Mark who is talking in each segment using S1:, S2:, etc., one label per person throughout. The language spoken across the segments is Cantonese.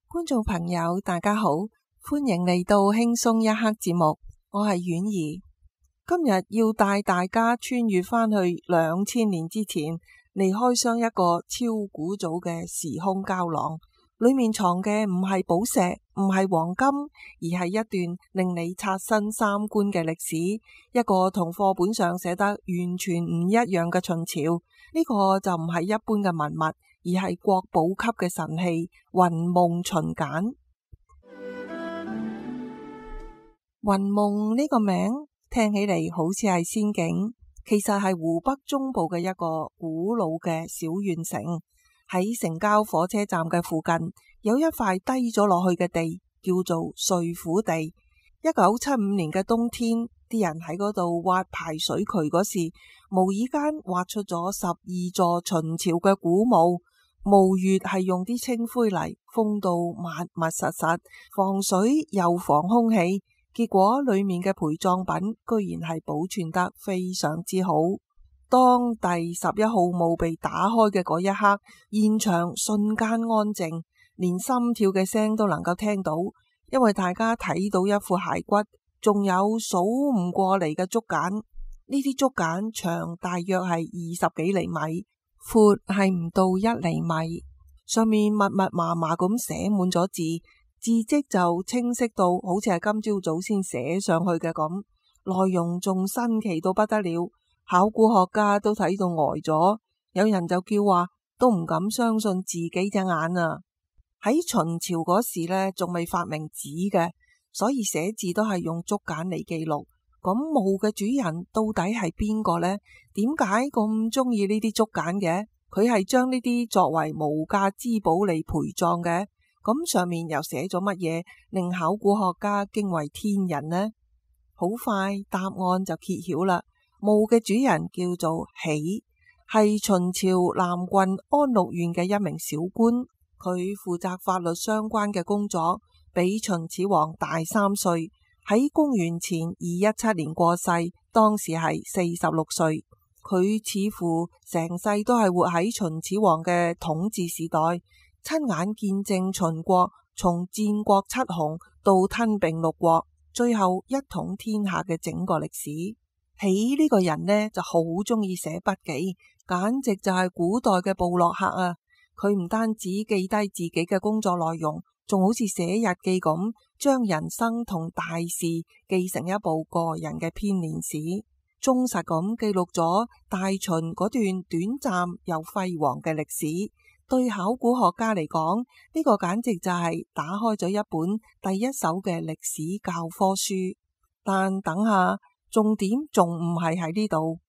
S1: 觀眾朋友大家好，歡迎嚟到輕鬆一刻節目，我係婉兒。今日要帶大家穿越返去2000年之前，嚟開箱一個超古早嘅時空膠囊，裏面藏嘅唔係寶石，唔係黃金，而係一段令你刷新三觀嘅歷史，一個同課本上寫得完全唔一樣嘅秦朝。呢個就唔係一般嘅文物，而係國寶級嘅神器——雲夢秦簡。雲夢呢個名聽起嚟好似係仙境，其實係湖北中部嘅一個古老嘅小縣城。喺城郊火車站嘅附近，有一塊低咗落去嘅地，叫做睡虎地。1975年嘅冬天，啲人喺嗰度挖排水渠嗰時，無意間挖出咗12座秦朝嘅古墓。墓穴係用啲青灰泥封到密密實實，防水又防空氣。結果裏面嘅陪葬品居然係保存得非常之好。當第11號墓被打開嘅嗰一刻，現場瞬間安靜，連心跳嘅聲都能夠聽到，因為大家睇到一副骸骨，仲有數唔過嚟嘅竹簡。呢啲竹簡長大約係20幾厘米，闊係唔到1厘米，上面密密麻麻咁寫滿咗字，字跡就清晰到好似係今朝早先寫上去嘅咁，內容仲新奇到不得了。考古學家都睇到呆咗，有人就叫話都唔敢相信自己隻眼啊！喺秦朝嗰時呢，仲未發明紙嘅，所以寫字都係用竹簡嚟記錄。咁墓嘅主人到底係邊個呢？點解咁中意呢啲竹簡嘅？佢係將呢啲作為無價之寶嚟陪葬嘅。咁上面又寫咗乜嘢，令考古學家驚為天人呢？好快答案就揭曉啦！墓嘅主人叫做喜，係秦朝南郡安陸縣嘅一名小官，佢負責法律相關嘅工作，比秦始皇大3歲，喺公元前217年過世，當時係46歲。佢似乎成世都係活喺秦始皇嘅統治時代，親眼見證秦國從戰國7雄到吞併6國，最後一統天下嘅整個歷史。喜呢個人呢就好中意寫筆記，簡直就係古代嘅部落客啊！佢唔單止記低自己嘅工作內容，仲好似寫日記咁，將人生同大事記成一部個人嘅編年史，忠實咁記錄咗大秦嗰段短暫又輝煌嘅歷史。對考古學家嚟講，呢個簡直就係打開咗一本第一手嘅歷史教科書。但等下，重點仲唔係喺呢度。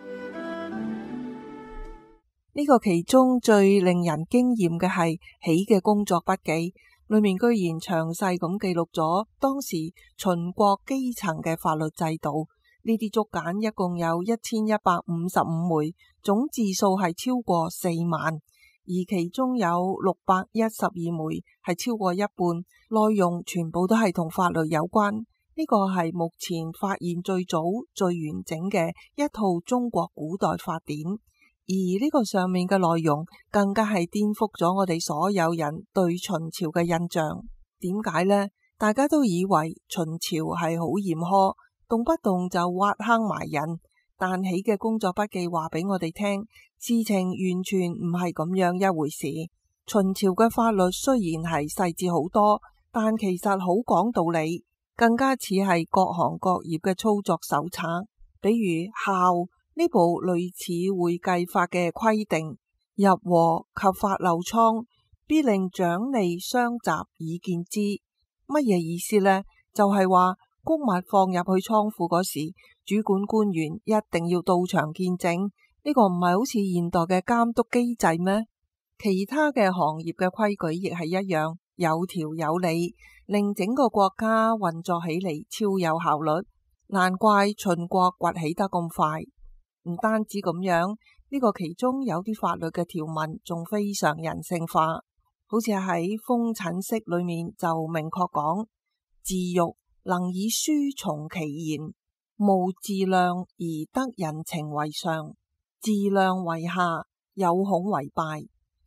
S1: 呢個其中最令人驚艷嘅係喜嘅工作筆記，裏面居然詳細咁記錄咗當時秦國基層嘅法律制度。呢啲竹簡一共有1155枚，總字數係超過4萬，而其中有612枚係超過一半，內容全部都係同法律有關。呢個係目前發現最早最完整嘅一套中國古代法典，而呢個上面嘅內容更加係顛覆咗我哋所有人對秦朝嘅印象。點解呢？大家都以為秦朝係好嚴苛，動不動就挖坑埋人，但喜嘅工作筆記話俾我哋聽，事情完全唔係咁樣一回事。秦朝嘅法律雖然係細緻好多，但其實好講道理，更加似係各行各業嘅操作手冊。比如孝呢部類似會計法嘅規定，入和及法漏倉，必令掌吏相習以見之。乜嘢意思呢？就係話穀物放入去倉庫嗰時，主管官員一定要到場見證。呢個唔係好似現代嘅監督機制咩？其他嘅行業嘅規矩亦係一樣，有條有理，令整個國家運作起嚟超有效率。難怪秦國崛起得咁快。唔單止咁樣，呢個其中有啲法律嘅條文仲非常人性化，好似喺封診式裏面就明確講：治獄能以書從其言，無治量而得人情為上，治量為下，有恐為敗。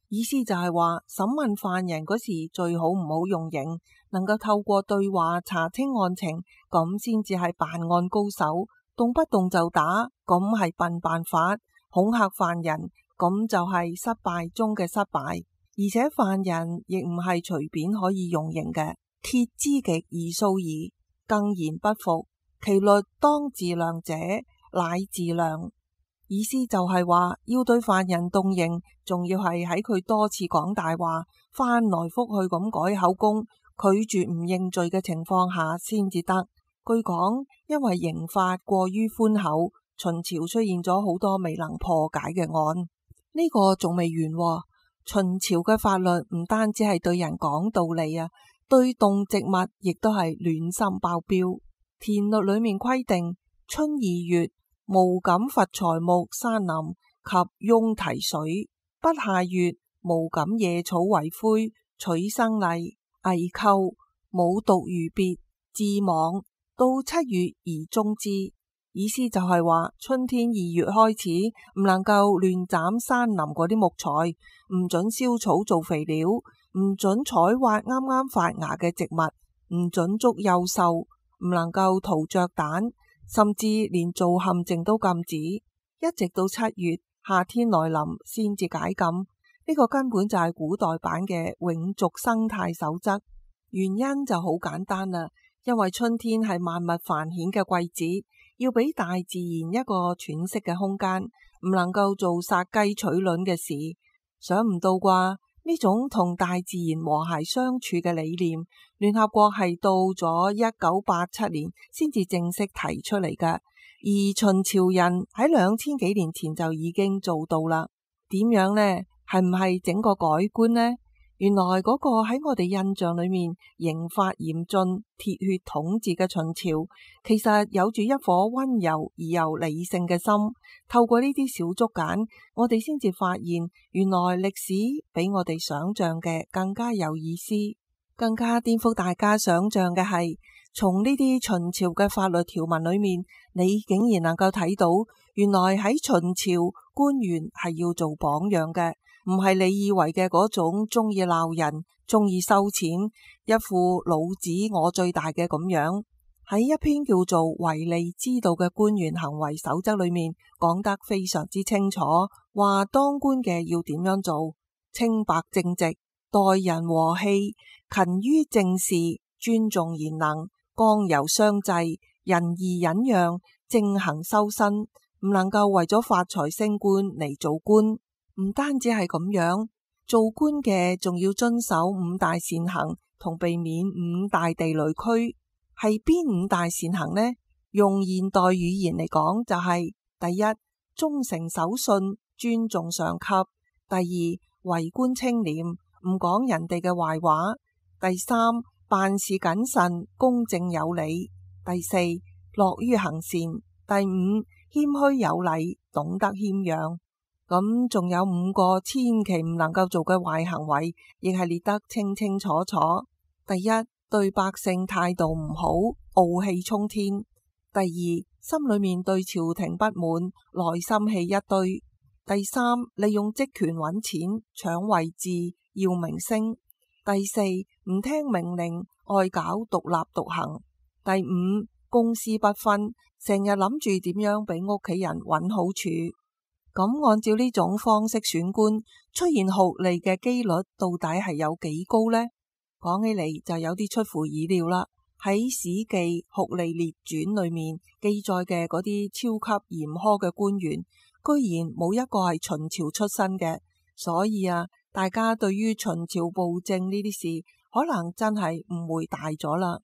S1: 意思就係話審問犯人嗰時最好唔好用刑，能夠透過對話查清案情，咁先至係辦案高手。動不動就打，咁係笨辦法，恐嚇犯人，咁就係失敗中嘅失敗。而且犯人亦唔係隨便可以用刑嘅。鐵之極而素矣，更言不服，其律當自量者，乃自量。意思就係話要對犯人動刑，仲要係喺佢多次講大話，翻來覆去咁改口供，拒絕唔認罪嘅情況下先至得。據講，因為刑法過於寬厚，秦朝出現咗好多未能破解嘅案。呢個仲未完喎。秦朝嘅法律唔單止係對人講道理啊，對動植物亦都係亂心爆標。田律裏面規定，春二月無敢伐材木山林及翁堤水，不下月無敢野草為灰取生例危寇冇毒魚鱉自網，到7月而終之。意思就係話春天2月開始唔能夠亂斬山林嗰啲木材，唔准燒草做肥料，唔准採挖啱啱發芽嘅植物，唔准捉幼獸，唔能夠屠雀蛋，甚至連做陷阱都禁止。一直到7月夏天來臨先至解禁。呢個根本就係古代版嘅永續生態守則。原因就好簡單啦，因為春天係萬物繁衍嘅季節，要俾大自然一個喘息嘅空間，唔能夠做殺雞取卵嘅事。想唔到啩？呢種同大自然和諧相處嘅理念，聯合國係到咗1987年先至正式提出嚟㗎，而秦朝人喺2000幾年前就已經做到啦。點樣呢？係唔係整個改觀呢？原來嗰個喺我哋印象裏面刑法嚴峻、鐵血統治嘅秦朝，其實有住一顆溫柔而又理性嘅心。透過呢啲小竹簡，我哋先至發現，原來歷史比我哋想象嘅更加有意思。更加顛覆大家想象嘅係，從呢啲秦朝嘅法律條文裏面，你竟然能夠睇到，原來喺秦朝官員係要做榜樣嘅。唔係你以為嘅嗰種中意鬧人、中意收錢、一副老子我最大嘅咁樣。喺一篇叫做《唯利之道》嘅官員行為守則裏面，講得非常之清楚，話當官嘅要點樣做：清白正直，待人和氣，勤於政事，尊重賢能，剛柔相濟，仁義忍讓，正行修身。唔能夠為咗發財升官嚟做官。唔單止係咁樣，做官嘅仲要遵守5大善行，同避免5大地雷區。係邊5大善行呢？用現代語言嚟講，就係第一，忠誠守信，尊重上級；第二，為官清廉，唔講人哋嘅壞話；第三，辦事謹慎，公正有理；第四，樂於行善；第五，謙虛有禮，懂得謙讓。咁仲有5個千祈唔能夠做嘅壞行為，亦係列得清清楚楚。第一，對百姓態度唔好，傲氣沖天；第二，心裏面對朝廷不滿，內心戲一堆；第三，利用職權揾錢，搶位置，要名聲；第四，唔聽命令，愛搞獨立獨行；第五，公私不分，成日諗住點樣俾屋企人揾好處。咁按照呢種方式選官，出現酷吏嘅機率到底係有幾高呢？講起嚟就有啲出乎意料啦。喺《史記酷吏列傳》裏面記載嘅嗰啲超級嚴苛嘅官員，居然冇一個係秦朝出身嘅。所以啊，大家對於秦朝暴政呢啲事，可能真係誤會大咗啦。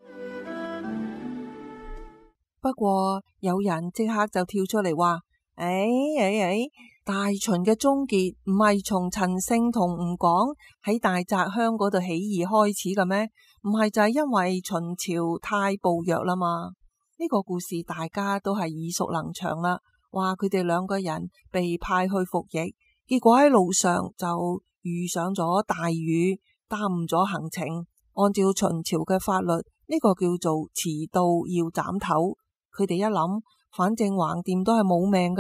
S1: 不過有人即刻就跳出嚟話：大秦嘅終結唔係從陳勝同吳廣喺大澤鄉嗰度起義開始嘅咩？唔係就係因為秦朝太暴虐啦嘛？呢個故事大家都係耳熟能詳啦。話佢哋2個人被派去服役，結果喺路上就遇上咗大雨，耽誤咗行程。按照秦朝嘅法律，呢個叫做遲到要斬頭。佢哋一諗，反正橫掂都係冇命噶啦，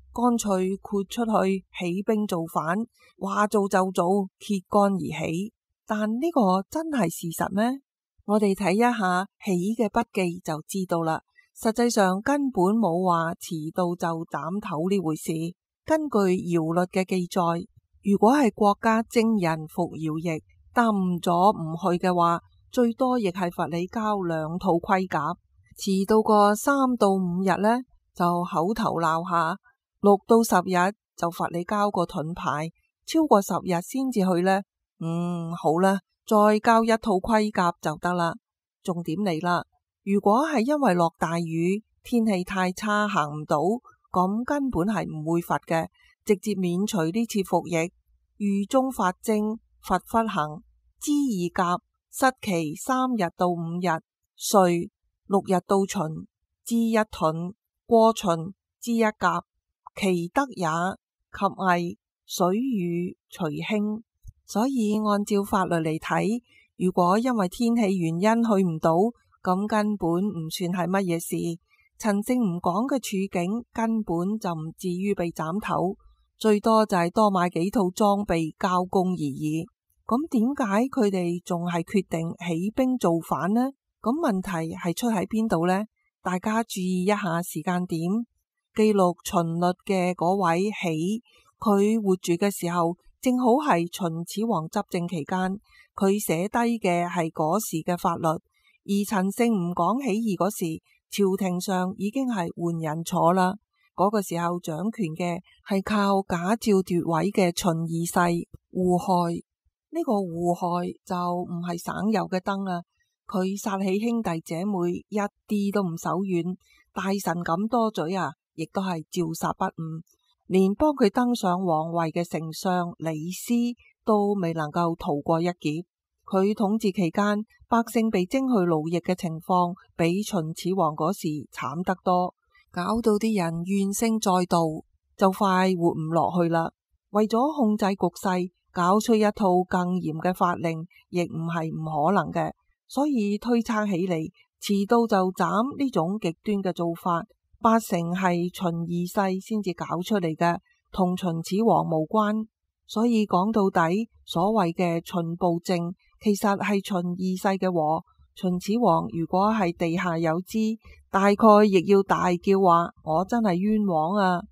S1: 乾脆豁出去起兵造反，話做就做，揭竿而起。但呢個真係事實咩？我哋睇一下起嘅筆記就知道啦。實際上根本冇話遲到就斬頭呢回事。根據堯律嘅記載，如果係國家徵人服徭役，耽誤咗唔去嘅話，最多亦係罰你交2套盔甲。遲到個3到5日呢，就口頭鬧下；6到10日就罰你交個盾牌。超過10日先至去呢，好啦，再交1套盔甲就得啦。重點嚟啦，如果係因為落大雨，天氣太差行唔到，咁根本係唔會罰嘅，直接免除呢次服役。獄中發徵，罰忽行，知2甲，失期3日到5日，歲6日到旬，知1盾，過旬，知1甲，其得也，及危，水雨隨輕。所以按照法律嚟睇，如果因為天氣原因去唔到，咁根本唔算係乜嘢事。陳勝吳廣嘅處境根本就唔至於被斬頭，最多就係多買幾套裝備交工而已。咁點解佢哋仲係決定起兵造反呢？咁問題係出喺邊度呢？大家注意一下時間點。記錄秦律嘅嗰位喜，佢活住嘅時候正好係秦始皇執政期間，佢寫低嘅係嗰時嘅法律。而陳勝吳廣起義嗰時，朝廷上已經係換人坐啦。嗰個時候掌權嘅係靠假詔奪位嘅秦二世胡亥。呢個胡亥就唔係省油嘅燈啊！佢殺起兄弟姐妹一啲都唔手軟，大臣咁多嘴啊，亦都係照殺不誤。連幫佢登上皇位嘅丞相李斯都未能夠逃過一劫。佢統治期間，百姓被徵去勞役嘅情況比秦始皇嗰時慘得多，搞到啲人怨聲載道，就快活唔落去啦。為咗控制局勢，搞出一套更嚴嘅法令，亦唔係唔可能嘅。所以推測起嚟，遲到就斬呢種極端嘅做法，8成係秦二世先至搞出嚟嘅，同秦始皇無關。所以講到底，所謂嘅秦暴政，其實係秦二世嘅禍。秦始皇如果係地下有知，大概亦要大叫話：我真係冤枉啊！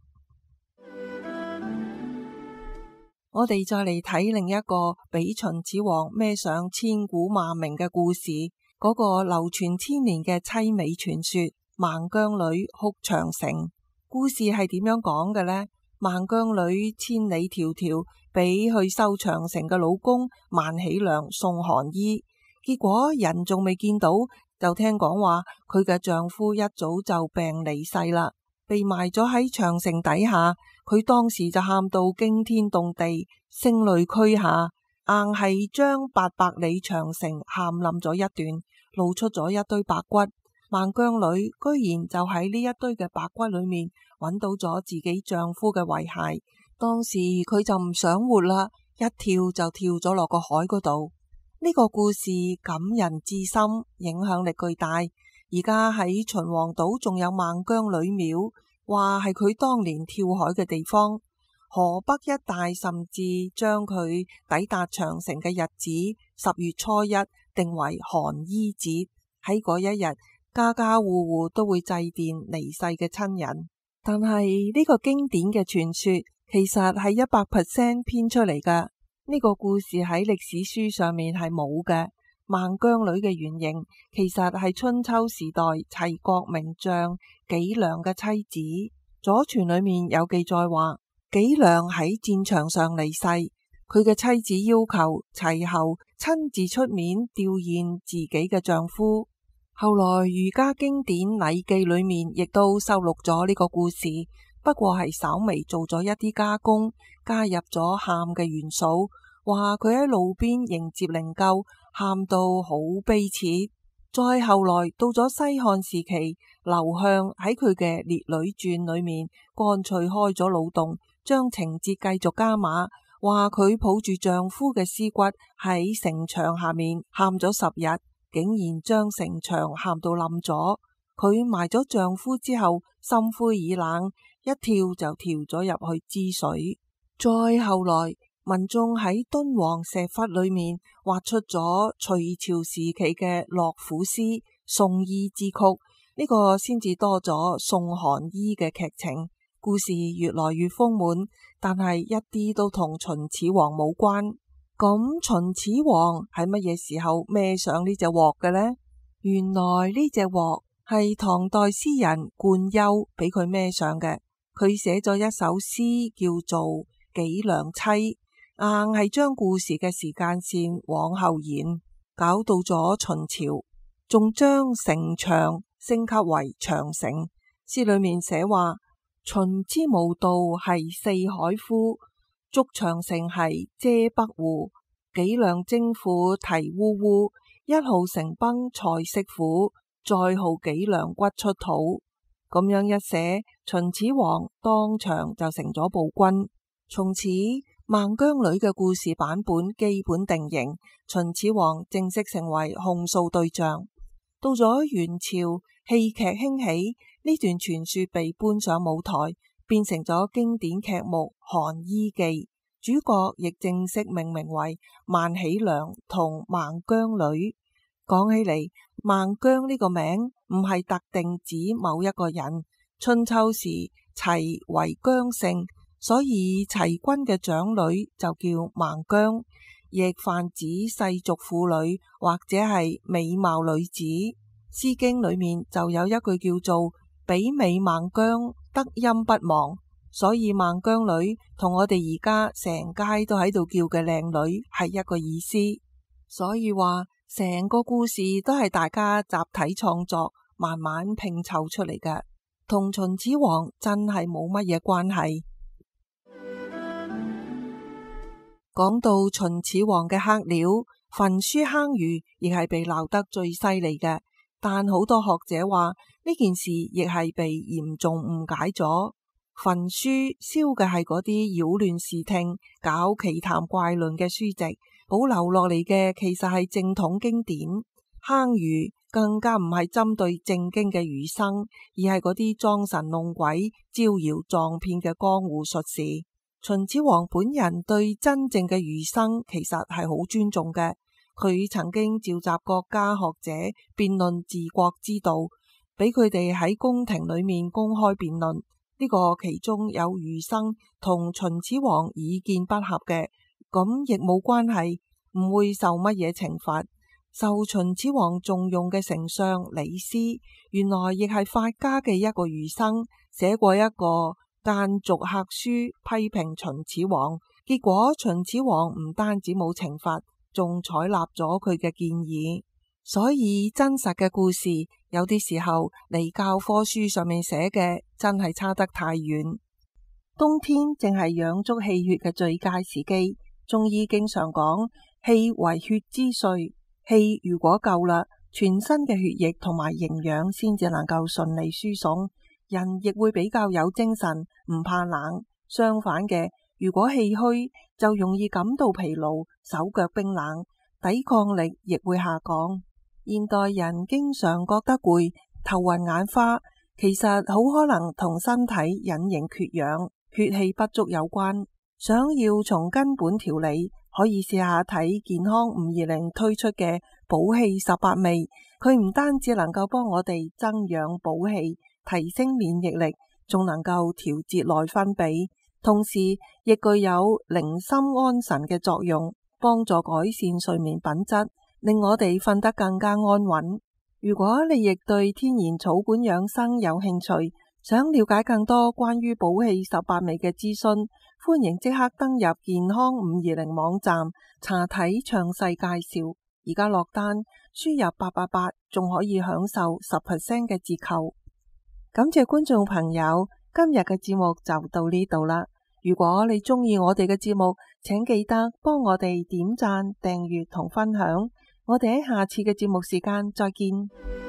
S1: 我哋再嚟睇另一個俾秦始皇孭上千古罵名嘅故事，嗰個流傳千年嘅淒美傳說——孟姜女哭長城。故事係點樣講嘅呢？孟姜女千里迢迢俾去修長城嘅老公萬喜良送寒衣，結果人仲未見到，就聽講話佢嘅丈夫一早就病離世啦，被埋咗喺長城底下。佢當時就喊到驚天動地，聲淚俱下，硬係將800里長城喊冧咗一段，露出咗一堆白骨。孟姜女居然就喺呢一堆嘅白骨裏面揾到咗自己丈夫嘅遺骸。當時佢就唔想活啦，一跳就跳咗落個海嗰度。呢個故事感人至深，影響力巨大。而家喺秦皇島仲有孟姜女廟，話係佢當年跳海嘅地方。河北一帶甚至將佢抵達長城嘅日子10月初1定為寒衣節。喺嗰一日，家家戶戶都會祭奠離世嘅親人。但係呢個經典嘅傳說其實係100% 編出嚟㗎。呢個故事喺歷史書上面係冇嘅。孟姜女嘅原型其實係春秋時代齊國名將紀良嘅妻子。左傳裏面有記載話，紀良喺戰場上離世，佢嘅妻子要求齊侯親自出面弔唁自己嘅丈夫。後來儒家經典《禮記》裏面亦都收錄咗呢個故事，不過係稍微做咗一啲加工，加入咗喊嘅元素，話佢喺路邊迎接靈柩，喊到好悲切。再後來到咗西漢時期，劉向喺佢嘅《列女傳》裏面乾脆開咗腦洞，將情節繼續加碼，話佢抱住丈夫嘅屍骨喺城牆下面喊咗10日，竟然將城牆喊到冧咗。佢埋咗丈夫之後心灰意冷， 一跳就跳咗入去支水。再後來，民眾喺敦煌石窟裏面畫出咗隋朝時期嘅樂府詩《送醫之曲》，呢個先至多咗送寒醫嘅劇情。故事越來越豐滿，但係一啲都同秦始皇冇關。咁秦始皇喺乜嘢時候孭上呢隻鑊嘅呢？原來呢隻鑊係唐代詩人冠休俾佢孭上嘅。佢寫咗一首詩叫做《紀良妻》，硬係將故事嘅時間線往後延，搞到咗秦朝，仲將城牆升級為長城。詩裏面寫話：秦之無道係四海枯，築長城係遮北戶。紀良征父啼嗚嗚，一號城崩菜色苦，再號紀良骨出土。咁樣一寫，秦始皇當場就成咗暴君。從此孟姜女嘅故事版本基本定型，秦始皇正式成為控訴對象。到咗元朝，戲劇興起，呢段傳說被搬上舞台，變成咗經典劇目《寒醫記》，主角亦正式命名為萬喜良同孟姜女。講起嚟，孟姜呢個名唔係特定指某一個人。春秋時齊為姜姓，所以齊軍嘅長女就叫孟姜，亦泛指世俗婦女或者係美貌女子。詩經裏面就有一句叫做比美孟姜，德音不忘，所以孟姜女同我哋而家成街都喺度叫嘅靚女係一個意思。所以話成個故事都係大家集體創作，慢慢拼湊出嚟嘅，同秦始皇真係冇乜嘢關係。講到秦始皇嘅黑料，焚書坑儒亦係被鬧得最犀利嘅，但好多學者話呢件事亦係被嚴重誤解咗。焚書燒嘅係嗰啲擾亂視聽、搞奇談怪論嘅書籍，保留落嚟嘅其實係正統經典。坑儒更加唔係針對正經嘅儒生，而係嗰啲裝神弄鬼、招搖撞騙嘅江湖術士。秦始皇本人對真正嘅儒生其實係好尊重嘅，佢曾經召集國家學者辯論治國之道，俾佢哋喺宮廷裏面公開辯論。呢個其中有儒生同秦始皇意見不合嘅，咁亦冇關係，唔會受乜嘢懲罰。受秦始皇重用嘅丞相李斯，原來亦係法家嘅一個儒生，寫過一個諫逐客書批評秦始皇，結果秦始皇唔單止冇懲罰，仲採納咗佢嘅建議。所以真實嘅故事有啲時候離教科書上面寫嘅真係差得太遠。冬天正係養足氣血嘅最佳時機，中醫經常講氣為血之髓，氣如果夠啦，全身嘅血液同埋營養先至能夠順利輸送，人亦會比較有精神，唔怕冷。相反嘅，如果氣虛，就容易感到疲勞，手腳冰冷，抵抗力亦會下降。現代人經常覺得攰、頭暈眼花，其實好可能同身體隱形缺氧、血氣不足有關。想要從根本調理，可以試下睇健康520推出嘅補氣18味，佢唔單止能夠幫我哋增氧補氣、提升免疫力，仲能夠調節內分泌，同時亦具有寧心安神嘅作用，幫助改善睡眠品質，令我哋瞓得更加安穩。如果你亦對天然草本養生有興趣，想了解更多關於補氣18味嘅資訊，歡迎即刻登入健康520網站查睇詳細介紹。而家落單輸入888，仲可以享受10% 嘅折扣。感謝觀眾朋友，今日嘅節目就到呢度啦。如果你鍾意我哋嘅節目，請記得幫我哋點讚、訂閱同分享。我哋喺下次嘅節目時間再見。